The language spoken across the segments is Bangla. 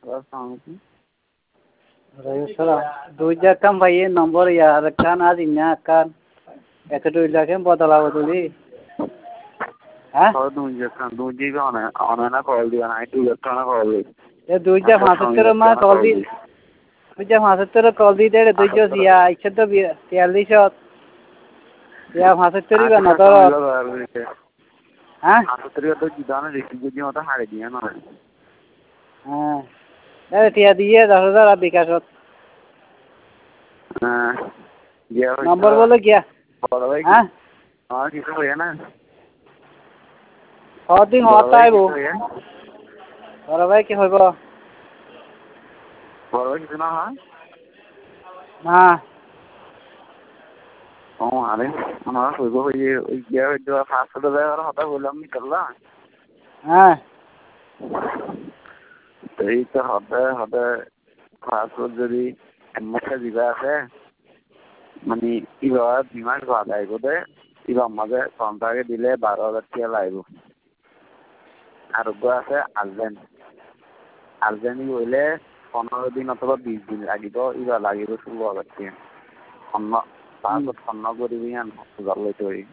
দুইটা কাম ভাই নম্বর ইয়ার কান আজ ইন্না কান এত দুইটা কেম বদলা বদলি হ্যাঁ দুই অনানা কল দিও না দুইটা কল দিই এ দুইটা 75 মা কল দি দুইটা 75 কল দি দে দুইটা ইয়া 142 ইয়া 75 বা না তো হ্যাঁ 75 তো জিদানা দেখি যদি মত হারে দিয়া না হ্যাঁ এ টিয়া দিয়ে 10000 বিকাশত হ্যাঁ ইয়া নম্বর বলে গিয়া হ্যাঁ আর কিছু হয় না দিন হতাইবো বড় ভাই কি হইব বড় ভাই কিছু না হয় না ও আরে আমার হইব হইয়ে ওই গিয়া হইতো ফাস্ট ডলার হতা বললাম নি করলা হ্যাঁ এই তো হবে ফাস্ট যদি এমএসএ দিবা আছে মানে ইবার বিমার কথা আইব দে ইবার মাঝে কন্ট্রাক্টে দিলে 12000 টাকা লাগব আর আছে আলজেনি হইলে 15 দিন অথবা 20 দিন লাগিব ইবার লাগিব 16000 টাকা অন্য পাঁচত অন্য করিবি আন লইতে হই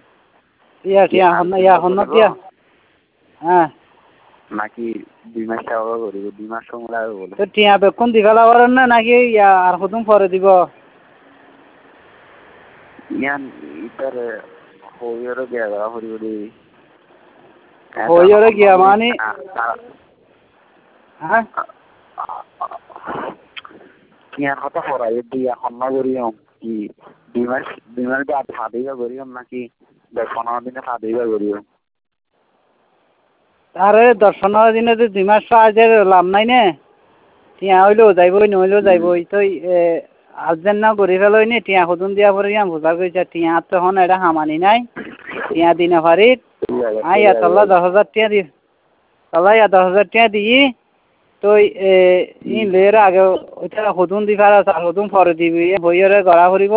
হন্ন টিয়া হ্যাঁ নাকি 2 মাস আগে করিব 2 মাস সময় লাগবে বলে তো টিয়া বেকন দিবেলা পারেন না নাকি আর কতদিন পরে দিব ইয়ান ইতার হইরে গেলা হরিবদি হইরে গিয়া মানে হ্যাঁ ইয়ান কথা পড়াই দিয়া হন্ন করিও কি 2 মাস বাদ হাদিবা করিও নাকি 15 দিনে হাদিবা করিও আরে 10-15 দিনে তো 2 মাস আজের লাভ নাই নে টিয়া হইলেও যাইবই নইলেও যাইবই তো আজের না করি ফেলই নি টিয়া কতদিন দিয়া পরে ইয়ান বুঝা কইছে টিয়া তো হন এটা হামানি নাই টিয়া দিনে পারিত আইয়া তল্লা 10000 টাকা দি তল্লা 10000 টাকা দিই তো ই লের আগে ওইটা কতদিন দি পারা আর কতদিন পরে দিবি হইরে গড়া করিব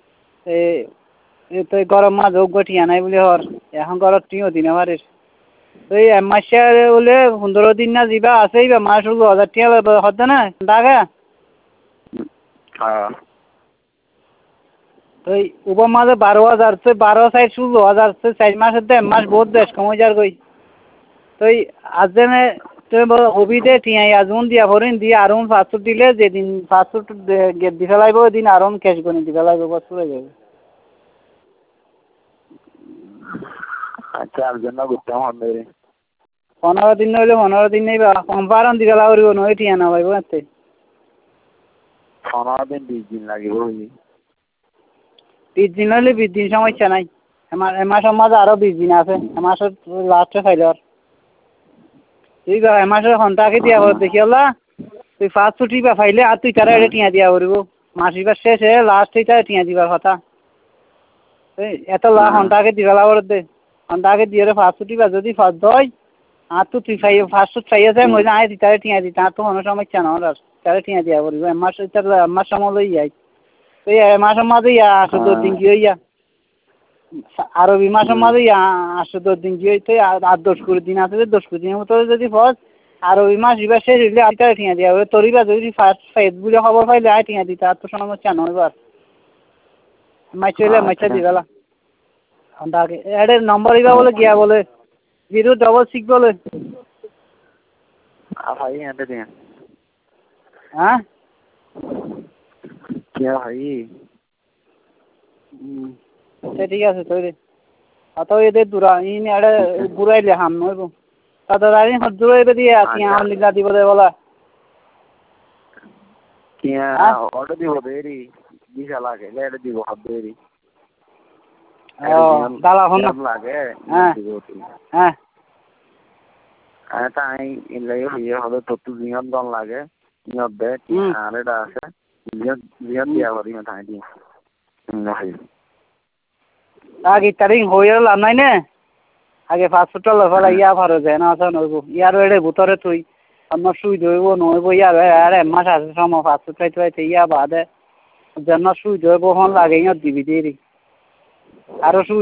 তো গরম মা যোগ্য টিয়া নাই বলে হর এখন গরম টিও দিনে পারিস তো এই মাসে বলে 15 দিন না যাবা আছেই বা মাস 10000 টাকা হচ্ছে না টাকা তো উপর মাঝে 12000 সে 12 সাইড 16000 সে 4 মাসের দে মাস বহুত বেশ কমে যার কই তো আজনে তো হবি দে টিয়া আজুন দিয়া হরিন দিয়া আরুন 500 দিলে যেদিন 500 গেট দিতে লাগবে ওই দিন আরুন ক্যাশ গনি দিতে লাগবে বস হয়ে যাবে আচ্ছা আর জন্য গুত্তা হবে 15 দিন হইলে 15 দিন নেই বা কম্পারন দিতে লাগবে নয় টিয়া না ভাইবো এতে 15 দিন 20 দিন লাগিব হই 20 দিন হলে 20 দিন সমস্যা নাই এমাসের মাঝে আরো 20 দিন আছে এমাসের লাস্টে ফাইলর ঠিক আছে এমাসের ঘন্টাকে দিয়া হল দেখিলা তুই 500 টিপা ফাইলে আর তুই তারা এটা টিয়া দিয়া করব মাসিবার শেষে লাস্ট এটা টিয়া দিবার কথা এত ঘন্টাকে দিবা লাগর দে ঘন্টাকে দিয়ে 500 টিপা যদি ফাঁস দই আর তো তুই 500 চাইয়া যায় মই আই তারে টিয়া দি তা তো কোনো সমস্যা না আর তারে টিয়া দিয়া করব এমাস এটা এমাস সময় লই যাই তো এমাসের মাঝে 8-10 দিন কি হইয়া আর 2 মাসের মাঝে 8-10 দিন কি হইতে আর 10 দিন আছে 10 দিনের মতো যদি ফস আর 2 মাস বিবা শেষ হইলে আইতা টিয়া দিয়া হবে তোরিবা যদি ফার্স্ট ফাইজ বলে খবর পাইলে আই টিয়া দিতা তো সমস্যা নয় বার মাইচা দিবালা আন্দাকে এডের নম্বর ইবা বলে গিয়া বলে 066 বলে ভাই এতে দেন হ্যাঁ কি ভাই ঠিক আছে তো রে অত এদের দুরা ইন এডে বুড়াইলে হাম নইব তাতে রানি হদ্দুরে এবে দিয়ে টিয়া লিলা দিব দে বলা কিয়া অর্ডার দিব দেরি দিশা লাগে লেট দিব হদ্দুরি দালা হন লাগে হ্যাঁ তাই ইলাই হইয়া হবে তো নিয়ম দন লাগে নিয়ম দে আর এটা আছে নিয়ম দিয়া করি না তাই দি আগে তারিখ হইয়া লাভ নাই নে আগে 500 টাকা ফেলা ইয়া ভালো যায় না আছে নইব ইয়ার এড়ে ভিতরে তুই আমার সুই ধইব নইব ইয়ার আরে মাস আছে সময় 500 টাকা ইয়া বাদে জন্য সুই ধইব হন লাগে ইয়া দিবি দেরি আরো সুই